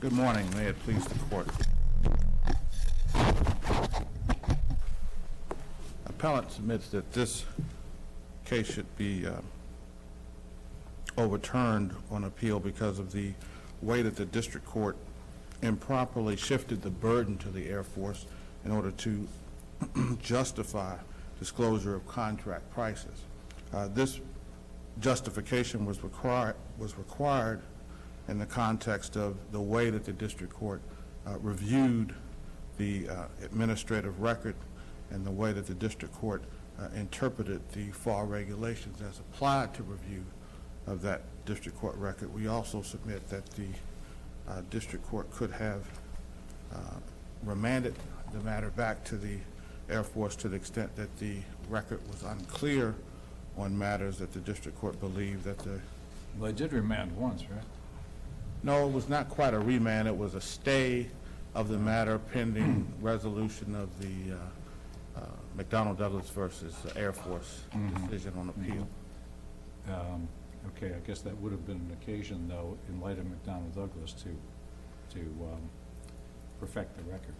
Good morning. May it please the court. Appellant submits that this case should be overturned on appeal because of the way that the district court improperly shifted the burden to the Air Force in order to justify disclosure of contract prices. This justification was required in the context of the way that the district court reviewed the administrative record and the way that the district court interpreted the FAR regulations as applied to review of that district court record. We also submit that the district court could have remanded the matter back to the Air Force to the extent that the record was unclear on matters that the district court believed that the... Well, they did remand once, right? No, it was not quite a remand. It was a stay of the matter pending resolution of the McDonnell Douglas versus Air Force decision on appeal. Okay, I guess that would have been an occasion, though, in light of McDonnell Douglas to perfect the record.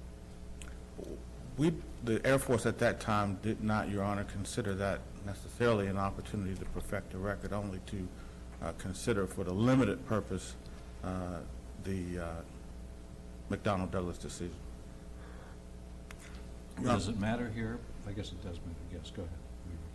The Air Force at that time did not, Your Honor, consider that necessarily an opportunity to perfect the record, only to consider for the limited purpose the McDonnell Douglas decision. Does it matter here? I guess it does matter. Yes, go ahead.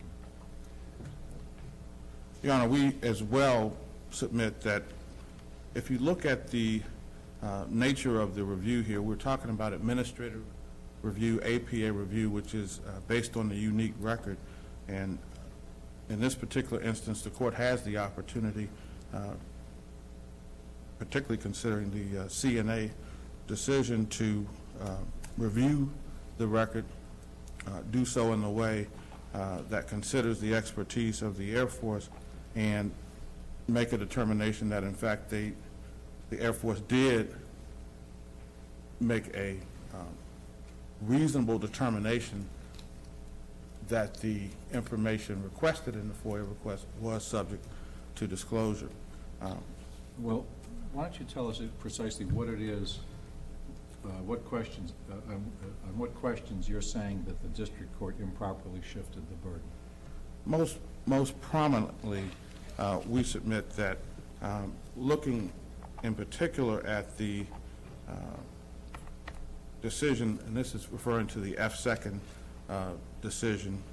Your Honor, we as well submit that if you look at the nature of the review here, we're talking about administrative review, APA review, which is based on the unique record. And in this particular instance, the court has the opportunity, particularly considering the CNA decision, to review the record, do so in a way that considers the expertise of the Air Force and make a determination that, in fact, the Air Force did make a reasonable determination that the information requested in the FOIA request was subject to disclosure. Well, why don't you tell us precisely what it is, what questions, on what questions you're saying that the district court improperly shifted the burden? Most prominently, we submit that looking in particular at the decision, and this is referring to the F2nd decision,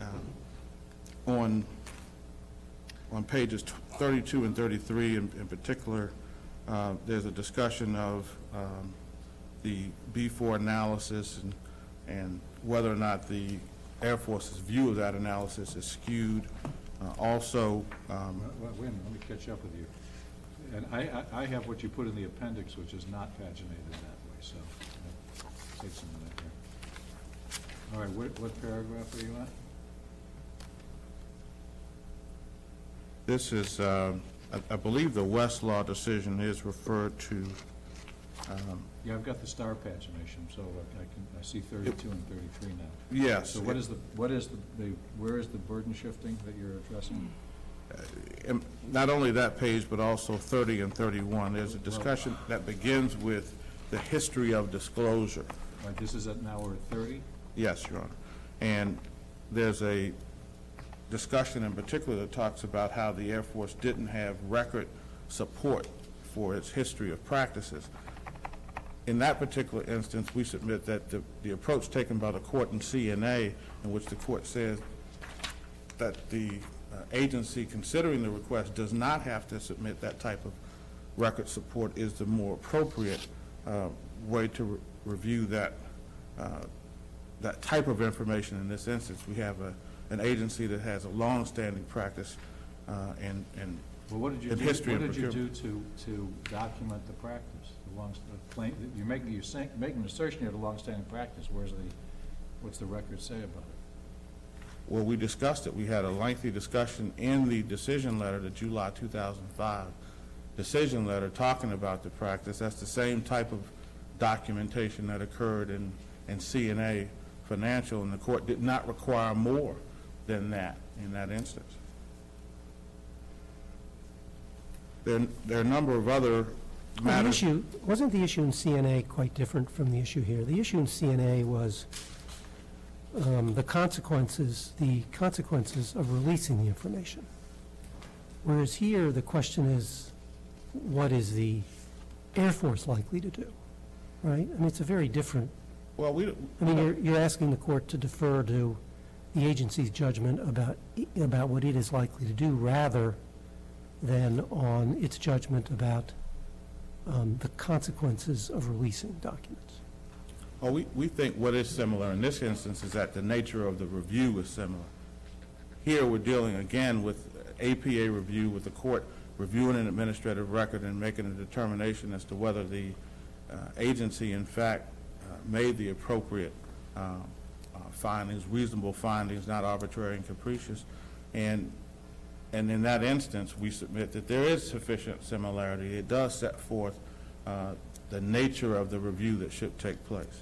on pages 32 and 33 in particular, there's a discussion of the B4 analysis and whether or not the Air Force's view of that analysis is skewed. Also, wait a minute, let me catch up with you. And I have what you put in the appendix, which is not paginated that way, so that takes a minute here. All right, what paragraph are you at? This is, I believe the Westlaw decision is referred to. Yeah, I've got the star pagination, so I see 32 and 33 now. Yes. So where is the burden shifting that you're addressing? Not only that page, but also 30 and 31. There's a discussion that begins with the history of disclosure. Right, this is at now we're at 30? Yes, Your Honor. And there's a discussion in particular that talks about how the Air Force didn't have record support for its history of practices. In that particular instance, we submit that the approach taken by the court in CNA, in which the court says that the agency considering the request does not have to submit that type of record support, is the more appropriate way to review that type of information. In this instance, we have an agency that has a long-standing practice and well, what did you history. What did you do to document the practice? You're making an assertion here of the long-standing practice. What's the record say about it? Well, we discussed it. We had a lengthy discussion in the decision letter, the July 2005 decision letter, talking about the practice. That's the same type of documentation that occurred in CNA Financial, and the court did not require more than that in that instance. There are a number of other The matters. issue, wasn't the issue in CNA quite different from the issue here? The issue in CNA was the consequences of releasing the information. Whereas here, the question is, what is the Air Force likely to do, right? I mean, it's a very different, Well, I mean, you're asking the court to defer to the agency's judgment about what it is likely to do rather than on its judgment about the consequences of releasing documents. well, we think what is similar in this instance is that the nature of the review is similar. Here, we're dealing again with APA review, with the court reviewing an administrative record and making a determination as to whether the agency, in fact, made the appropriate findings, reasonable findings, not arbitrary and capricious. And in that instance, we submit that there is sufficient similarity. It does set forth the nature of the review that should take place.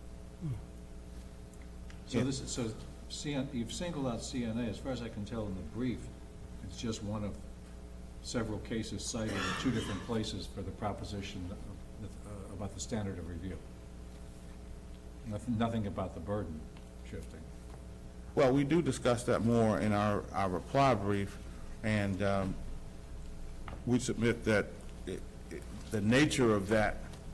So this is, you've singled out CNA. As far as I can tell in the brief, it's just one of several cases cited in two different places for the proposition about the standard of review. Nothing about the burden shifting. Well, we do discuss that more in our reply brief, and we submit that the nature of that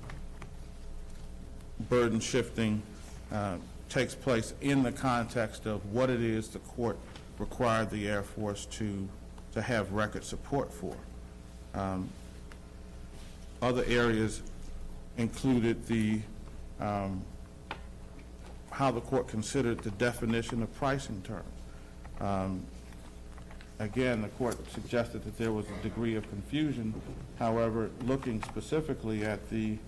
burden shifting takes place in the context of what it is the court required the Air Force to have record support for. Other areas included the how the court considered the definition of pricing terms. Again, the court suggested that there was a degree of confusion. However, looking specifically at the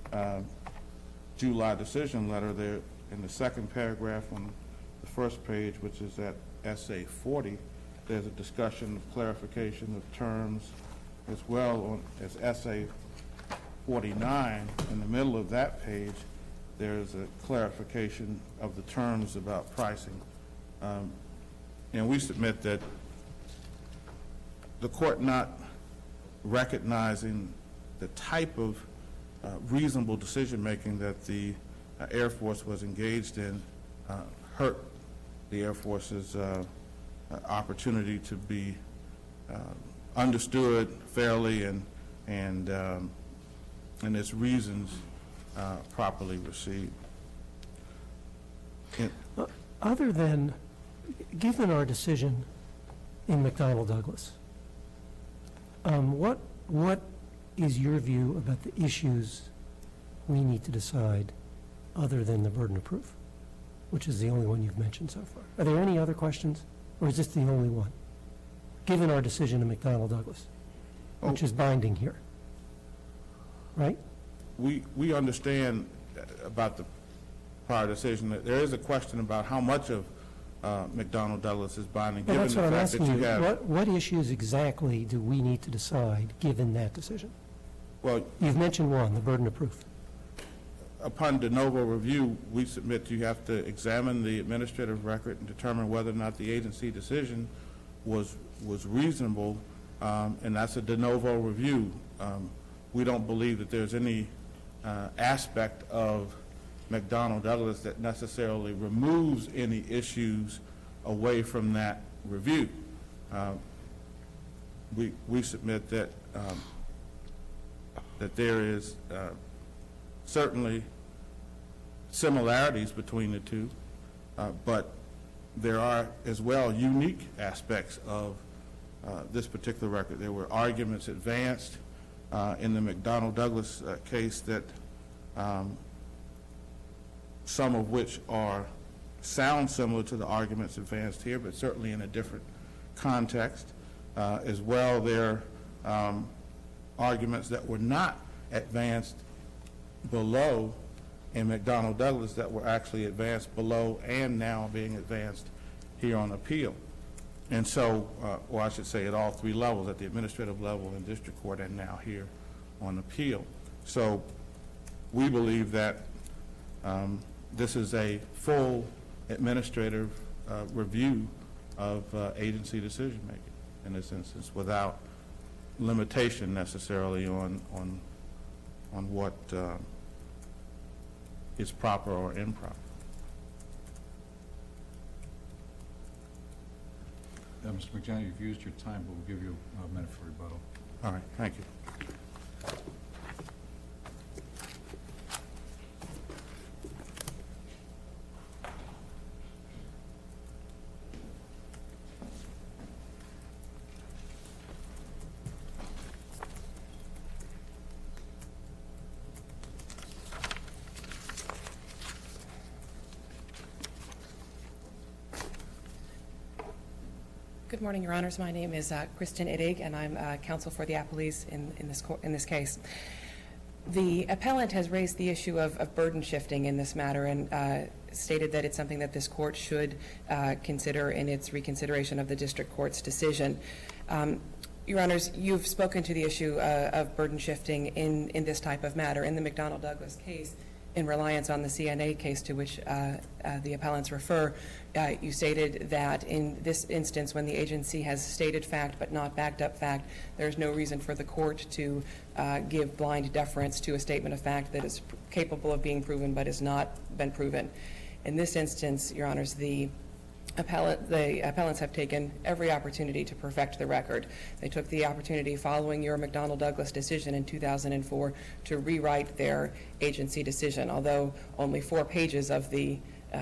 July decision letter there in the second paragraph on the first page, which is at essay 40, there's a discussion of clarification of terms, as well as essay 49. In the middle of that page, there's a clarification of the terms about pricing. And we submit that the court not recognizing the type of reasonable decision-making that the Air Force was engaged in hurt the Air Force's opportunity to be understood fairly and its reasons properly received. Other than, given our decision in McDonnell Douglas, what is your view about the issues we need to decide other than the burden of proof, which is the only one you've mentioned so far? Are there any other questions, or is this the only one, given our decision in McDonnell Douglas, which is binding here, right? We understand about the prior decision that there is a question about how much of McDonnell Douglas is binding, Well, given that's the what I'm fact that asking you you. have. What issues exactly do we need to decide given that decision? Well, You've mentioned one, the burden of proof. upon de novo review, we submit you have to examine the administrative record and determine whether or not the agency decision was reasonable, and that's a de novo review. We don't believe that there's any aspect of McDonnell Douglas that necessarily removes any issues away from that review. We submit that that there is certainly similarities between the two, but there are as well unique aspects of this particular record. There were arguments advanced in the McDonnell Douglas case that some of which sound similar to the arguments advanced here, but certainly in a different context. As well, there are arguments that were not advanced below in McDonnell Douglas that were actually advanced below and now being advanced here on appeal. And so, or I should say at all three levels, at the administrative level in district court and now here on appeal. So we believe that this is a full administrative review of agency decision-making in this instance, without limitation necessarily on on what is proper or improper. Mr. McJown, you've used your time, but we'll give you a minute for rebuttal. All right, thank you. Good morning, Your Honors. My name is Kristen Iddig, and I'm counsel for the appellees in this case. The appellant has raised the issue of burden shifting in this matter and stated that it's something that this court should consider in its reconsideration of the district court's decision. Your Honors, you've spoken to the issue of burden shifting in this type of matter. In the McDonnell Douglas case, in reliance on the CNA case to which the appellants refer, you stated that in this instance, when the agency has stated fact but not backed up fact, there's no reason for the court to give blind deference to a statement of fact that is capable of being proven but has not been proven. In this instance, Your Honors, the appellants have taken every opportunity to perfect the record. They took the opportunity following your McDonnell Douglas decision in 2004 to rewrite their agency decision, although only 4 pages of the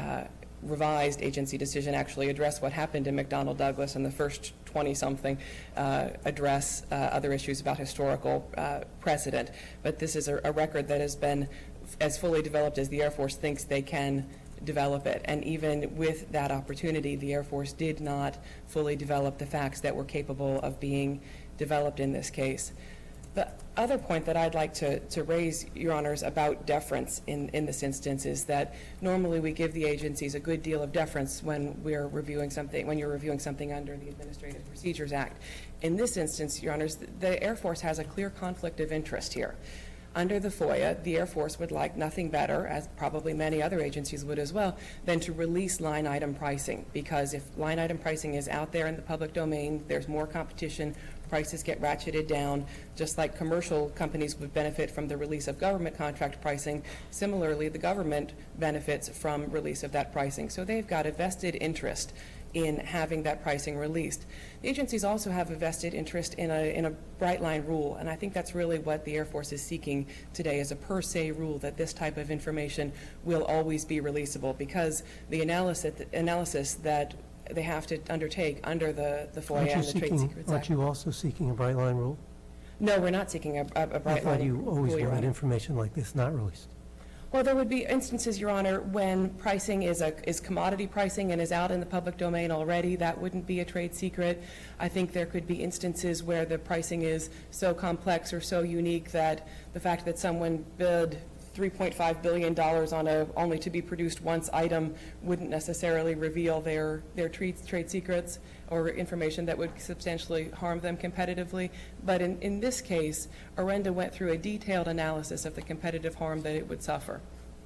revised agency decision actually address what happened in McDonnell Douglas, and the first 20-something address other issues about historical precedent. But this is a record that has been as fully developed as the Air Force thinks they can develop it. And even with that opportunity, the Air Force did not fully develop the facts that were capable of being developed in this case. The other point that I'd like to raise, Your Honors, about deference in this instance is that normally we give the agencies a good deal of deference when you're reviewing something under the Administrative Procedures Act. In this instance, Your Honors, the Air Force has a clear conflict of interest here. Under the FOIA, the Air Force would like nothing better, as probably many other agencies would as well, than to release line item pricing. Because if line item pricing is out there in the public domain, there's more competition, prices get ratcheted down, just like commercial companies would benefit from the release of government contract pricing. Similarly, the government benefits from release of that pricing. So they've got a vested interest in having that pricing released. The agencies also have a vested interest in a bright line rule, and I think that's really what the Air Force is seeking today, is a per se rule that this type of information will always be releasable, because the analysis that they have to undertake under the FOIA and the Trade Secrets Act. Aren't you also seeking a bright line rule? No, we're not seeking a bright line rule. I thought you always wanted information like this not released. Well, there would be instances, Your Honor, when pricing is commodity pricing and is out in the public domain already. That wouldn't be a trade secret. I think there could be instances where the pricing is so complex or so unique that the fact that someone bid $3.5 billion on a only to be produced once item wouldn't necessarily reveal their trade secrets or information that would substantially harm them competitively. But in this case, Orenda went through a detailed analysis of the competitive harm that it would suffer.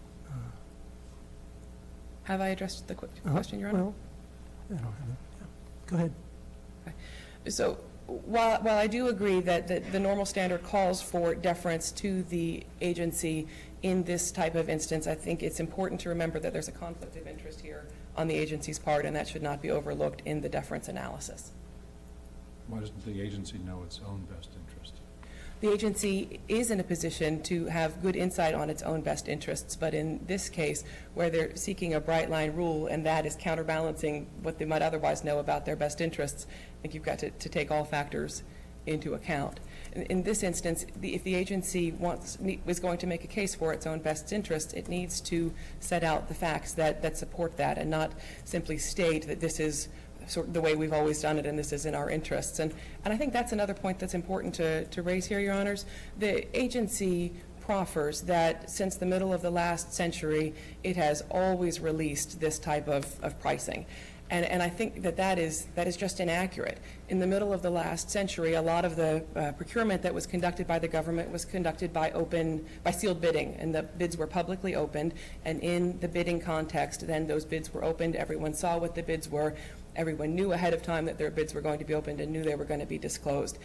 Have I addressed the question, Your Honor? Well, I don't have it. Yeah. Go ahead. Okay. So while I do agree that the normal standard calls for deference to the agency in this type of instance, I think it's important to remember that there's a conflict of interest here on the agency's part, and that should not be overlooked in the deference analysis. Why doesn't the agency know its own best interest? The agency is in a position to have good insight on its own best interests, but in this case, where they're seeking a bright line rule and that is counterbalancing what they might otherwise know about their best interests, I think you've got to take all factors into account. In this instance, if the agency is going to make a case for its own best interest, it needs to set out the facts that support that, and not simply state that this is sort of the way we've always done it and this is in our interests. And I think that's another point that's important to raise here, Your Honors. The agency proffers that since the middle of the last century, it has always released this type of pricing. And I think that is just inaccurate. In the middle of the last century, a lot of the procurement that was conducted by the government was conducted by sealed bidding, and the bids were publicly opened. And in the bidding context, then those bids were opened. Everyone saw what the bids were. Everyone knew ahead of time that their bids were going to be opened and knew they were going to be disclosed.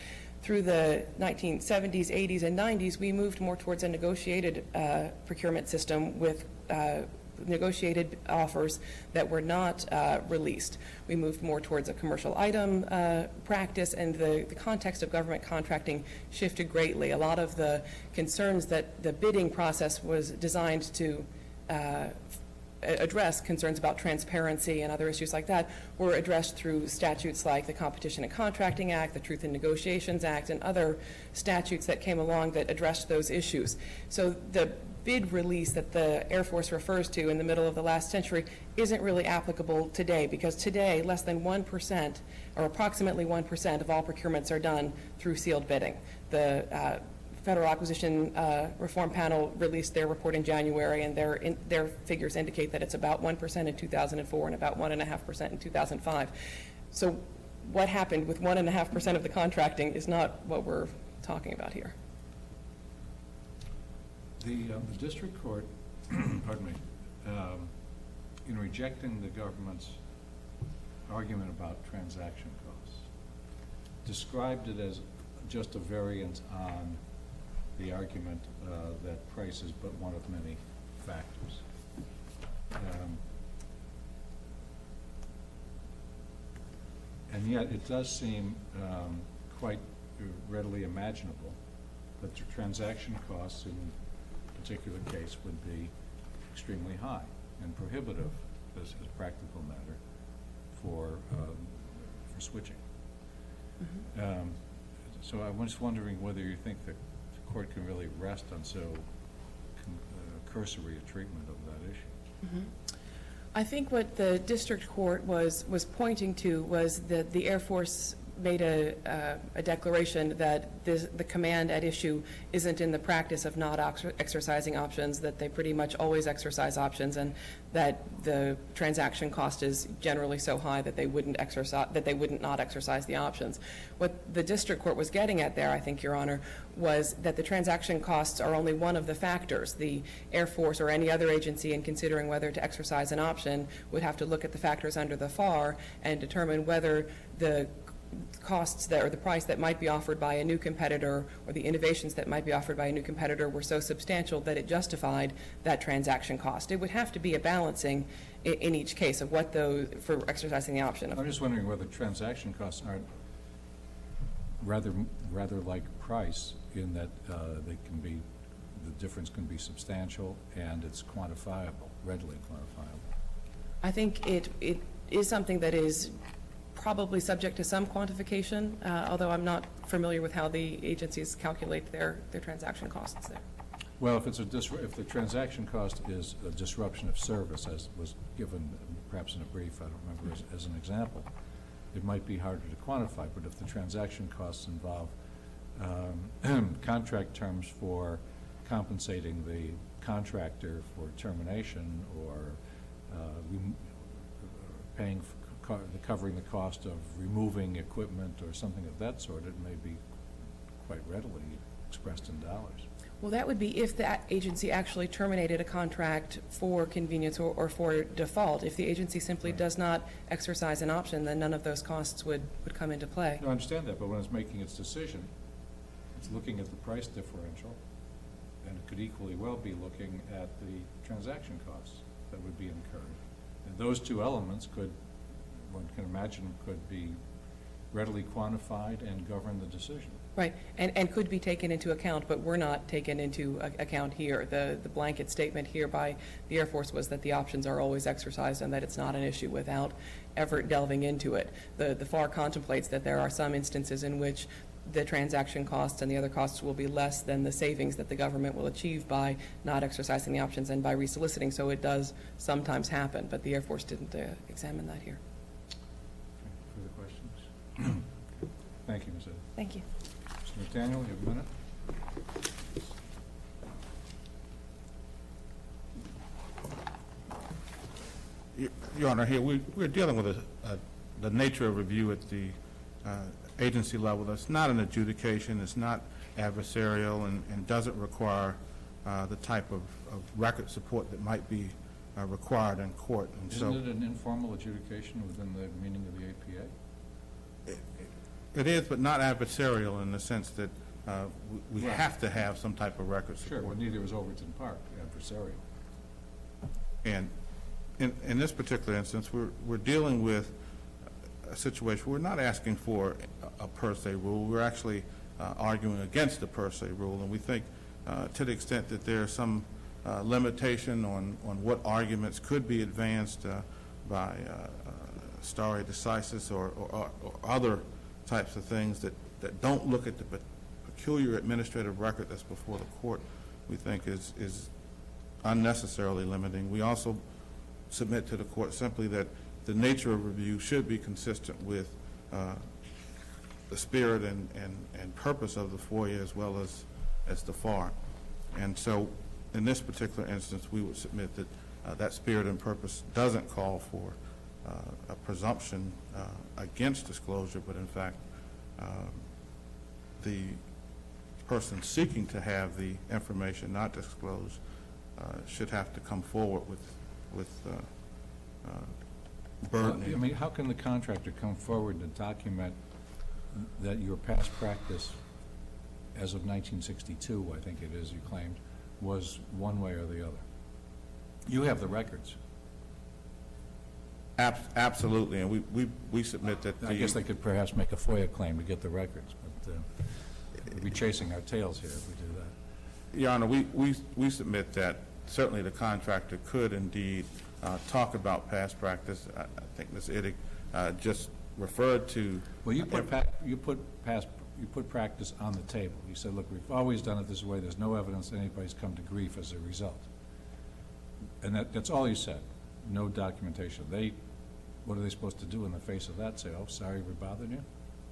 through the 1970s, 80s, and 90s, we moved more towards a negotiated procurement system with negotiated offers that were not released. We moved more towards a commercial item practice, and the context of government contracting shifted greatly. A lot of the concerns that the bidding process was designed to address, concerns about transparency and other issues like that, were addressed through statutes like the Competition and Contracting Act, the Truth in Negotiations Act, and other statutes that came along that addressed those issues. So the bid release that the Air Force refers to in the middle of the last century isn't really applicable today, because today less than 1% or approximately 1% of all procurements are done through sealed bidding. The Federal Acquisition Reform Panel released their report in January, and their figures indicate that it's about 1% in 2004 and about 1.5% in 2005. So what happened with 1.5% of the contracting is not what we're talking about here. The district court, pardon me, in rejecting the government's argument about transaction costs, described it as just a variant on the argument that price is but one of many factors. And yet it does seem quite readily imaginable that the transaction costs in a particular case would be extremely high and prohibitive as a practical matter for switching. Mm-hmm. So I was wondering whether you think that the court can really rest on so cursory a treatment of that issue. Mm-hmm. I think what the district court was pointing to was that the Air Force made a declaration that the command at issue isn't in the practice of not exercising options, that they pretty much always exercise options, and that the transaction cost is generally so high that they wouldn't not exercise the options. What the district court was getting at there, I think, Your Honor, was that the transaction costs are only one of the factors. The Air Force or any other agency, in considering whether to exercise an option, would have to look at the factors under the FAR and determine whether the costs that, or the price that might be offered by a new competitor, or the innovations that might be offered by a new competitor, were so substantial that it justified that transaction cost. It would have to be a balancing in each case of what those, for exercising the option. I'm just wondering whether transaction costs aren't rather like price, in that they can be, the difference can be substantial and it's quantifiable, readily quantifiable. I think it is something that is probably subject to some quantification, although I'm not familiar with how the agencies calculate their transaction costs there. Well, if the transaction cost is a disruption of service, as was given perhaps in a brief, I don't remember, as an example, it might be harder to quantify. But if the transaction costs involve contract terms for compensating the contractor for termination, or paying for covering the cost of removing equipment or something of that sort, it may be quite readily expressed in dollars. Well, that would be if the agency actually terminated a contract for convenience or for default. If the agency simply does not exercise an option, then none of those costs would come into play. No, I understand that, but when it's making its decision, it's looking at the price differential, and it could equally well be looking at the transaction costs that would be incurred. And those two elements could, one can imagine, could be readily quantified and govern the decision. Right, and could be taken into account, but were not taken into account here. The blanket statement here by the Air Force was that the options are always exercised and that it's not an issue without ever delving into it. The FAR contemplates that there are some instances in which the transaction costs and the other costs will be less than the savings that the government will achieve by not exercising the options and by resoliciting, so it does sometimes happen, but the Air Force didn't examine that here. Further questions? Thank you, Ms. Eddy. Thank you. Mr. McDaniel, you have a minute. Your Honor, here we're dealing with the nature of review at the agency level. It's not an adjudication, it's not adversarial, and doesn't require the type of record support that might be required in court. And Isn't it an informal adjudication within the meaning of the APA? It is, but not adversarial in the sense that we Right. have to have some type of record Sure, support. but neither was Overton Park adversarial. And in this particular instance, we're dealing with a situation, we're not asking for a per se rule, we're actually arguing against the per se rule, and we think to the extent that there's some limitation on what arguments could be advanced by stare decisis or other types of things that don't look at the peculiar administrative record that's before the court, we think is unnecessarily limiting. We also submit to the court simply that the nature of review should be consistent with the spirit and purpose of the FOIA as well as the FAR. And so in this particular instance, we would submit that that spirit and purpose doesn't call for a presumption against disclosure, but in fact, the person seeking to have the information not disclosed should have to come forward with burden. I mean, how can the contractor come forward and document that your past practice as of 1962, I think it is, you claimed, was one way or the other? You have the records. Absolutely, and we submit that I guess they could perhaps make a FOIA claim to get the records, but we'd be chasing our tails here if we do that. Your Honor, we submit that certainly the contractor could indeed talk about past practice. I think Ms. Iddick just referred to. Well, you put practice on the table. You said, look, we've always done it this way. There's no evidence that anybody's come to grief as a result. And that's all you said. No documentation. What are they supposed to do in the face of that? Say, oh, sorry we bothered you?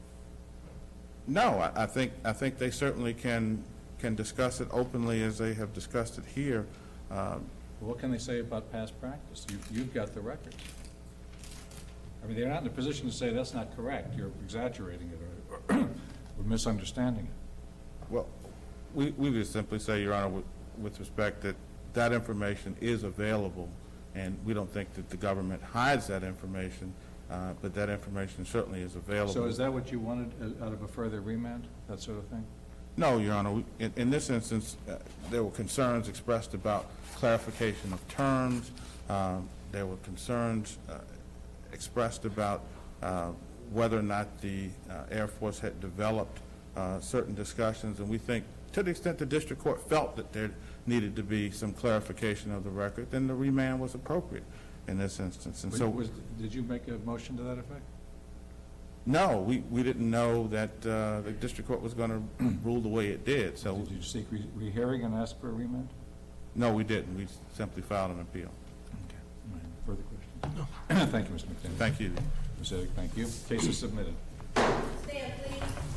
No, I think they certainly can discuss it openly as they have discussed it here. Well, what can they say about past practice? You've got the records. I mean, they're not in a position to say that's not correct. You're exaggerating it or misunderstanding it. Well, we would simply say, Your Honor, with respect that information is available, and we don't think that the government hides that information, but that information certainly is available. So is that what you wanted out of a further remand, that sort of thing? No, Your Honor. In this instance, there were concerns expressed about clarification of terms. There were concerns expressed about whether or not the Air Force had developed certain discussions, and we think to the extent the district court felt that there needed to be some clarification of the record, then the remand was appropriate in this instance. And so, did you make a motion to that effect? no, we didn't know that the district court was going to rule the way it did. So, Did you seek rehearing and ask for a remand? no, we didn't. We simply filed an appeal. Okay. All right. Further questions? No. Thank you, Mr. McDaniel. Thank you. Ms. Iddick, thank you. Case is submitted. Stand, please.